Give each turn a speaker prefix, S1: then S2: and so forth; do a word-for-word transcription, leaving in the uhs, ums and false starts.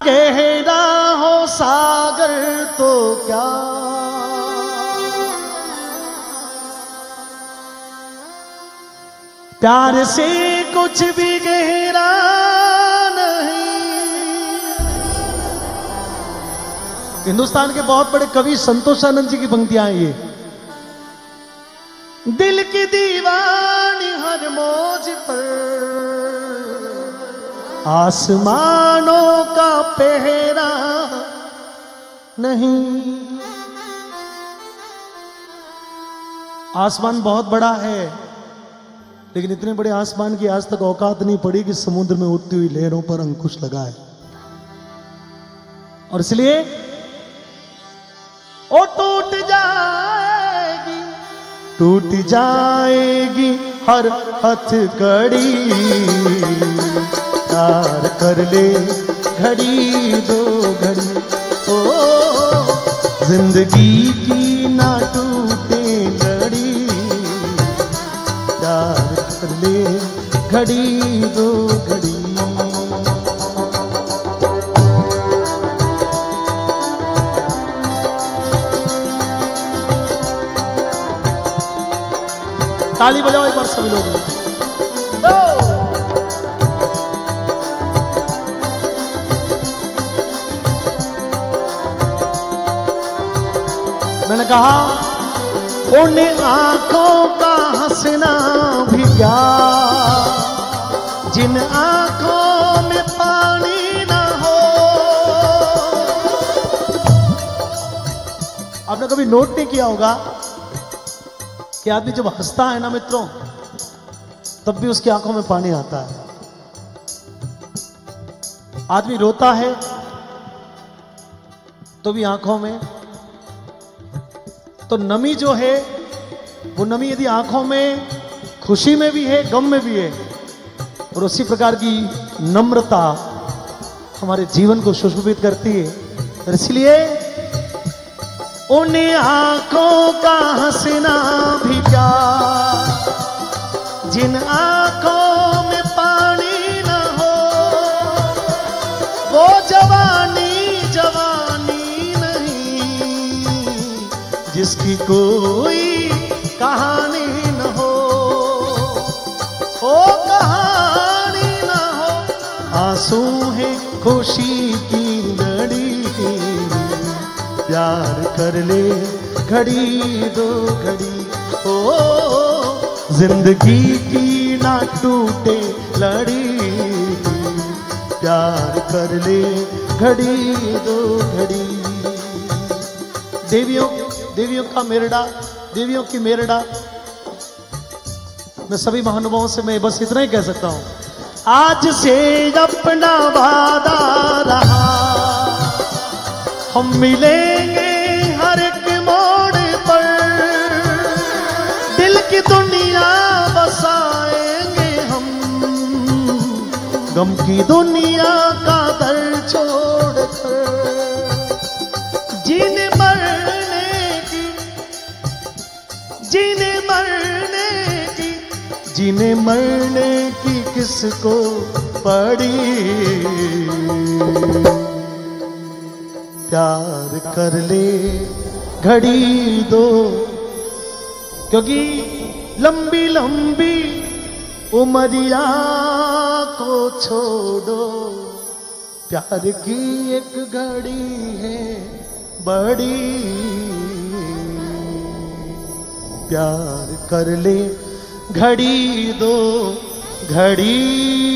S1: गहरा हो सागर तो क्या, प्यार से कुछ भी गहरा नहीं। हिंदुस्तान के बहुत बड़े कवि संतोषानंद जी की पंक्तियां हैं ये। दिल की दीवानी हर मौज पर, आसमानों का पहरा नहीं। आसमान बहुत बड़ा है, लेकिन इतने बड़े आसमान की आज तक औकात नहीं पड़ी कि समुद्र में उठती हुई लहरों पर अंकुश लगाए। और इसलिए ओ टूट जाएगी, टूट जाएगी हर हथकड़ी, प्यार कर ले घड़ी दो घड़ी। ओ जिंदगी की ना टूटे लड़ी, प्यार कर ले घड़ी दो घड़ी। ताली बजाओ एक बार सभी लोग। मैंने कहा उन आंखों का हंसना भी क्या, जिन आंखों में पानी ना हो। आपने कभी नोट नहीं किया होगा कि आदमी जब हंसता है ना मित्रों, तब भी उसकी आंखों में पानी आता है। आदमी रोता है तो भी आंखों में, तो नमी जो है वो नमी यदि आंखों में खुशी में भी है, गम में भी है। और उसी प्रकार की नम्रता हमारे जीवन को सुशोभित करती है। और इसलिए उन आंखों का हंसना भी क्या, जिन आंखों में पानी न हो। वो जवानी जवानी नहीं जिसकी कोई कहानी न हो। ओ कहानी न हो, आंसू है खुशी की लड़ी, प्यार कर ले घड़ी दो घड़ी। ओ जिंदगी की ना टूटे लड़ी, प्यार कर ले घड़ी दो घड़ी। देवियों देवियों का मेरडा, देवियों की मेरडा, मैं सभी महानुभावों से मैं बस इतना ही कह सकता हूं, आज से अपना वादा रहा, हम मिलेंगे हर एक मोड़ पर, दिल की दुनिया बसाएंगे हम, गम की दुनिया का दर छोड़कर। जीने मरने की, जीने मरने की, जीने मरने की किसको पड़ी, प्यार कर ले घड़ी दो। क्योंकि लंबी लंबी उमरिया को छोड़ो, प्यार की एक घड़ी है बड़ी, प्यार कर ले घड़ी दो घड़ी।